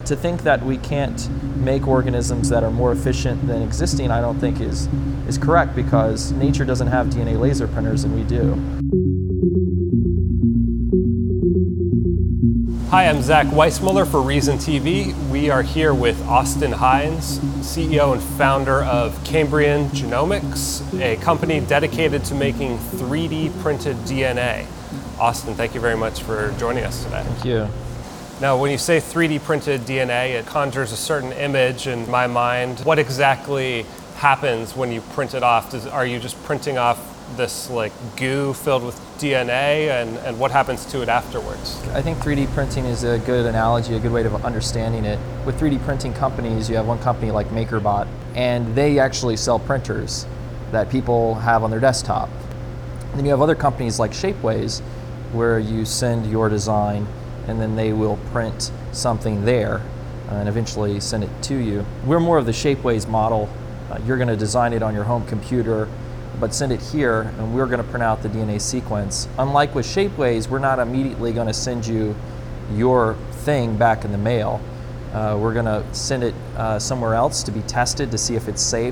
To think that we can't make organisms that are more efficient than existing, I don't think is correct, because nature doesn't have DNA laser printers and we do. Hi, I'm Zach Weissmuller for Reason TV. We are here with Austin Hines, CEO and founder of Cambrian Genomics, a company dedicated to making 3D printed DNA. Austin, thank you very much for joining us today. Thank you. Now, when you say 3D printed DNA, it conjures a certain image in my mind. What exactly happens when you print it off? Are you just printing off this like goo filled with DNA, and what happens to it afterwards? I think 3D printing is a good analogy, a good way of understanding it. With 3D printing companies, you have one company like MakerBot, and they actually sell printers that people have on their desktop. And then you have other companies like Shapeways, where you send your design and then they will print something there and eventually send it to you. We're more of the Shapeways model. You're going to design it on your home computer, but send it here and we're going to print out the DNA sequence. Unlike with Shapeways, we're not immediately going to send you your thing back in the mail. We're going to send it somewhere else to be tested to see if it's safe.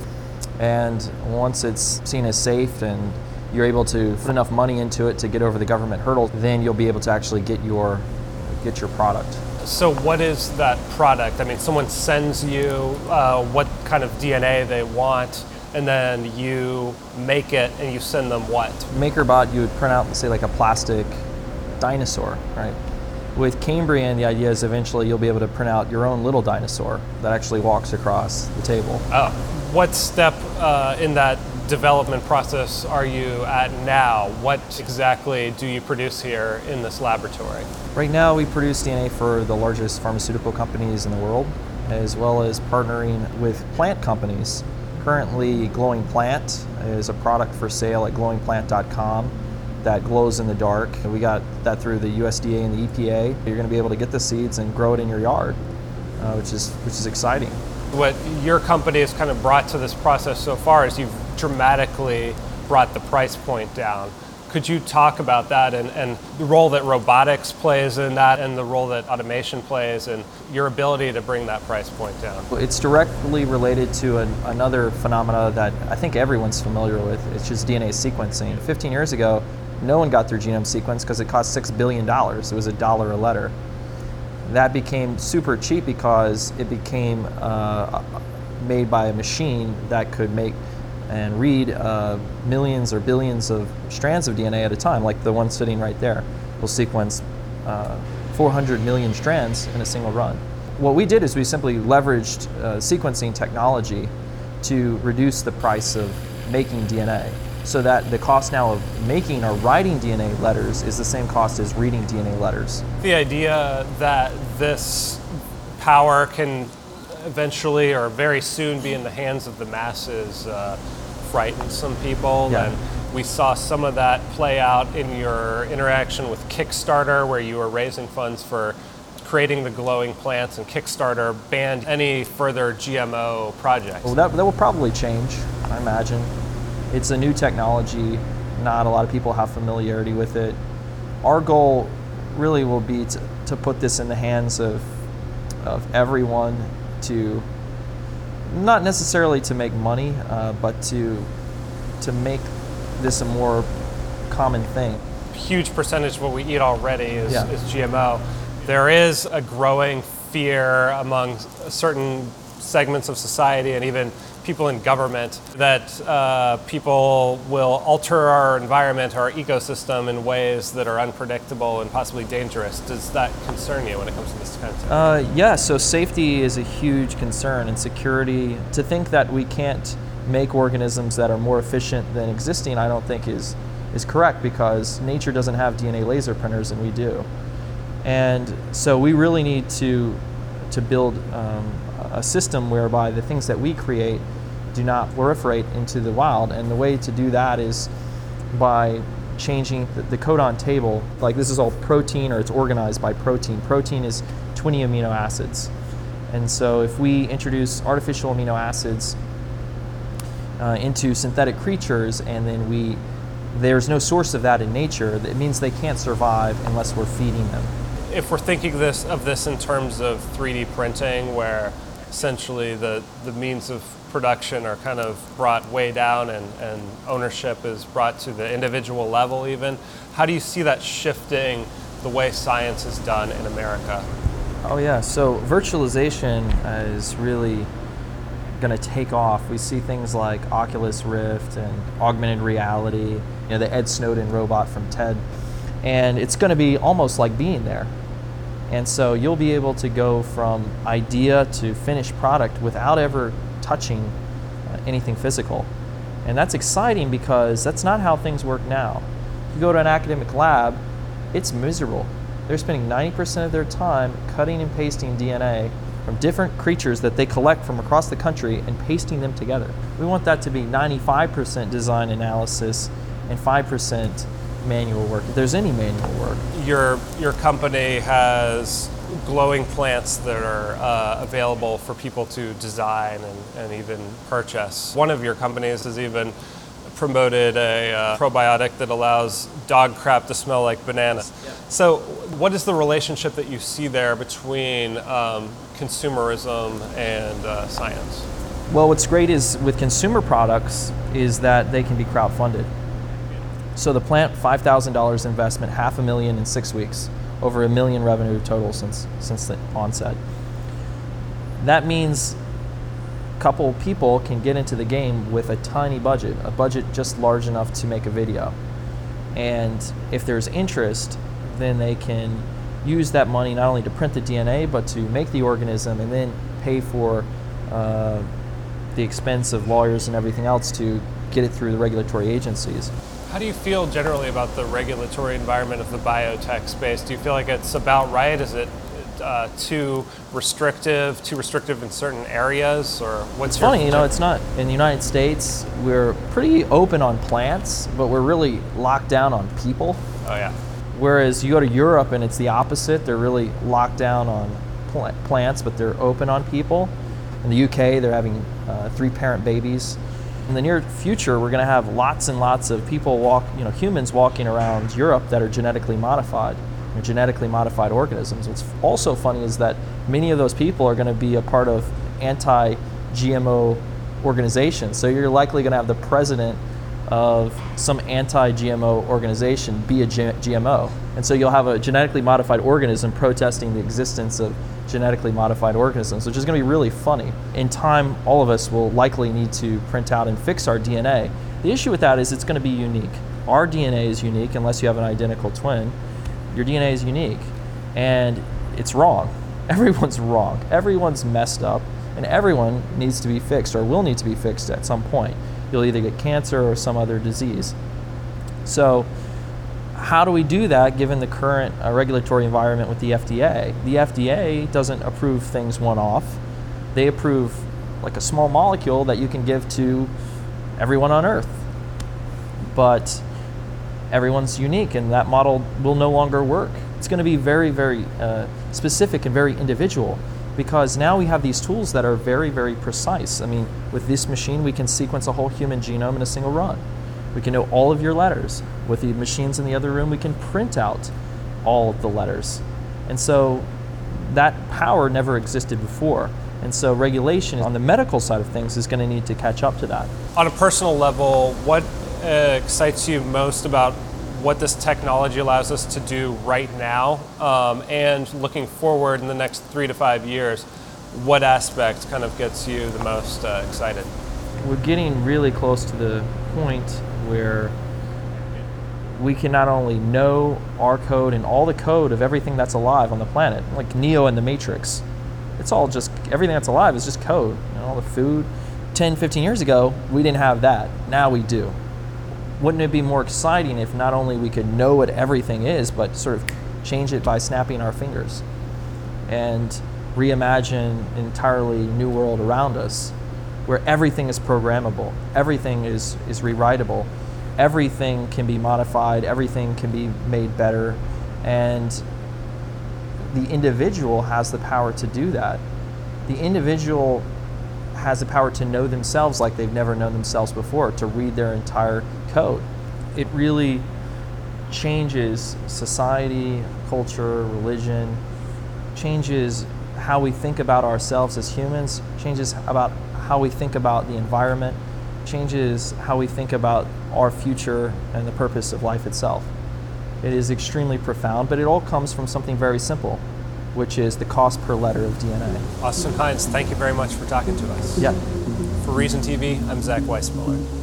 And once it's seen as safe and you're able to put enough money into it to get over the government hurdle, then you'll be able to actually get your product. So what is that product? I mean, someone sends you what kind of DNA they want, and then you make it and you send them what? MakerBot, you would print out, say, like a plastic dinosaur, right? With Cambrian, the idea is eventually you'll be able to print out your own little dinosaur that actually walks across the table. Oh, what step in that development process are you at now? What exactly do you produce here in this laboratory? Right now we produce DNA for the largest pharmaceutical companies in the world, as well as partnering with plant companies. Currently, Glowing Plant is a product for sale at glowingplant.com that glows in the dark. We got that through the USDA and the EPA. You're going to be able to get the seeds and grow it in your yard, which is exciting. What your company has kind of brought to this process so far is you've dramatically brought the price point down. Could you talk about that and the role that robotics plays in that and the role that automation plays and your ability to bring that price point down? It's directly related to another phenomena that I think everyone's familiar with. It's just DNA sequencing. 15 years ago, no one got their genome sequenced because it cost $6 billion. It was $1 a letter. That became super cheap because it became made by a machine that could make and read millions or billions of strands of DNA at a time, like the one sitting right there. Will sequence 400 million strands in a single run. What we did is we simply leveraged sequencing technology to reduce the price of making DNA, so that the cost now of making or writing DNA letters is the same cost as reading DNA letters. The idea that this power can eventually or very soon be in the hands of the masses frightened some people. Yeah. And we saw some of that play out in your interaction with Kickstarter, where you were raising funds for creating the glowing plants, and Kickstarter banned any further GMO projects. Well, that will probably change, I imagine. It's a new technology. Not a lot of people have familiarity with it. Our goal really will be to put this in the hands of everyone, to not necessarily to make money, but to make this a more common thing. Huge percentage of what we eat already is GMO. There is a growing fear among certain segments of society and even people in government that people will alter our environment, our ecosystem in ways that are unpredictable and possibly dangerous. Does that concern you when it comes to this kind of thing? Yeah, so safety is a huge concern, and security. To think that we can't make organisms that are more efficient than existing, I don't think is correct, because nature doesn't have DNA laser printers and we do. And so we really need to build a system whereby the things that we create do not proliferate into the wild, and the way to do that is by changing the codon table. Like, this is all protein, or it's organized by protein. Protein is 20 amino acids, and so if we introduce artificial amino acids into synthetic creatures, and then there's no source of that in nature, it means they can't survive unless we're feeding them. if we're thinking of this in terms of 3D printing, where essentially the means of production are kind of brought way down and ownership is brought to the individual level even, how do you see that shifting the way science is done in America? Oh yeah, so virtualization is really going to take off. We see things like Oculus Rift and augmented reality, the Ed Snowden robot from TED, and it's going to be almost like being there. And so you'll be able to go from idea to finished product without ever touching anything physical. And that's exciting because that's not how things work now. You go to an academic lab, it's miserable. They're spending 90% of their time cutting and pasting DNA from different creatures that they collect from across the country and pasting them together. We want that to be 95% design analysis and 5% manual work, if there's any manual work. Your company has glowing plants that are available for people to design and even purchase. One of your companies has even promoted a probiotic that allows dog crap to smell like bananas. Yeah. So what is the relationship that you see there between consumerism and science? Well, what's great is with consumer products is that they can be crowdfunded. So the plant, $5,000 investment, $500,000 in 6 weeks, over $1 million revenue total since the onset. That means a couple people can get into the game with a tiny budget, a budget just large enough to make a video. And if there's interest, then they can use that money not only to print the DNA, but to make the organism and then pay for the expense of lawyers and everything else to get it through the regulatory agencies. How do you feel generally about the regulatory environment of the biotech space? Do you feel like it's about right? Is it too restrictive in certain areas, or what's It's funny, it's not. In the United States, we're pretty open on plants, but we're really locked down on people. Oh yeah. Whereas you go to Europe and it's the opposite. They're really locked down on plants, but they're open on people. In the UK, they're having 3-parent babies. In the near future, we're going to have lots and lots of people humans walking around Europe that are genetically modified, genetically modified organisms. What's also funny is that many of those people are going to be a part of anti-GMO organizations. So you're likely going to have the president of some anti-GMO organization be a GMO. And so you'll have a genetically modified organism protesting the existence of genetically modified organisms, which is going to be really funny. In time, all of us will likely need to print out and fix our DNA. The issue with that is it's going to be unique. Our DNA is unique unless you have an identical twin. Your DNA is unique, and it's wrong. Everyone's wrong. Everyone's messed up, and everyone needs to be fixed or will need to be fixed at some point. You'll either get cancer or some other disease. So how do we do that given the current regulatory environment with the FDA? The FDA doesn't approve things one-off. They approve like a small molecule that you can give to everyone on Earth. But everyone's unique, and that model will no longer work. It's going to be very, very specific and very individual, because now we have these tools that are very, very precise. I mean, with this machine, we can sequence a whole human genome in a single run. We can know all of your letters. With the machines in the other room, we can print out all of the letters. And so that power never existed before. And so regulation on the medical side of things is going to need to catch up to that. On a personal level, what excites you most about what this technology allows us to do right now, and looking forward in the next 3 to 5 years, what aspect kind of gets you the most excited? We're getting really close to the point where we can not only know our code and all the code of everything that's alive on the planet, like Neo and the Matrix. It's all just, everything that's alive is just code. All the food. 10, 15 years ago, we didn't have that. Now we do. Wouldn't it be more exciting if not only we could know what everything is, but sort of change it by snapping our fingers and reimagine an entirely new world around us where everything is programmable, everything is rewritable, everything can be modified, everything can be made better, and the individual has the power to do that. The individual has the power to know themselves like they've never known themselves before, to read their entire code. It really changes society, culture, religion, changes how we think about ourselves as humans, changes about how we think about the environment, changes how we think about our future and the purpose of life itself. It is extremely profound, but it all comes from something very simple, which is the cost per letter of DNA. Austin Hines, thank you very much for talking to us. Yeah. For Reason TV, I'm Zach Weissmuller.